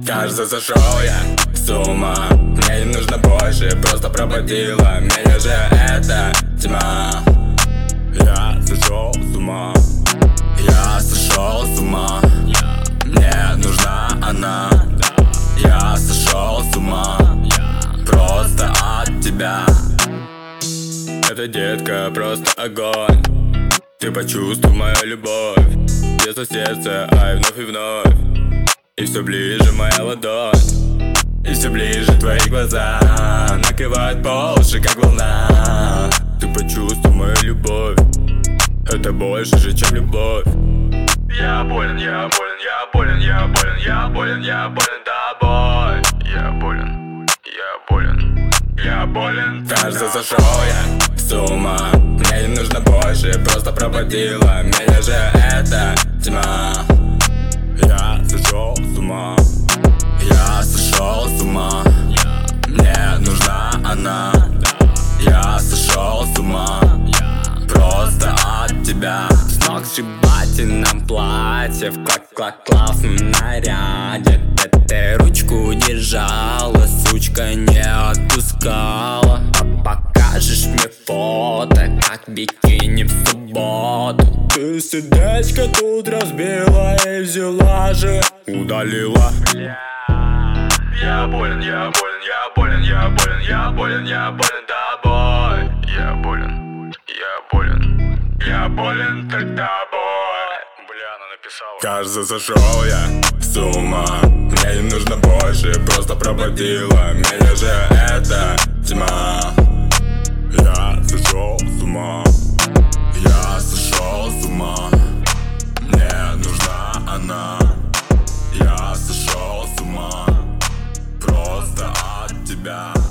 Кажется, сошел я с ума. Мне не нужно больше, просто пробудила меня же эта тьма. Я сошел с ума. Я сошел с ума. Мне нужна она. Я сошел с ума. Просто от тебя. Эта детка просто огонь. Ты почувствуй мою любовь. Детство сердце, ай, вновь и вновь. И все ближе моя ладонь. И все ближе твои глаза накрывают по уши, как волна. Ты почувствуй мою любовь. Это больше же, чем любовь. Я болен, я болен, я болен, я болен, я болен, я болен тобой. Я болен, я болен, я болен. Кажется, сошел я с ума. Мне не нужно больше, просто пробудила меня же эта тьма. Я сошел с ума. Я сошел с ума. Мне нужна она. Я сошел с ума. Просто от тебя. С ног сшибательном платье, в класс-классном наряде. Ты ручку держала, сучка не отпускала. А покажешь мне фото, как бикини в субботу. Ты сердечко тут разбила и взяла же удалила. Я болен, я болен, я болен, я болен, я болен, я болен тобой. Я болен, я болен, я болен тобой. Бля, она написала. Кажется, сошел я с ума. Мне не нужно больше, просто пробудила меня же эта тьма. Я сошел с ума. Я сошел с ума. Мне нужна она. Я сошел с ума. Просто от тебя.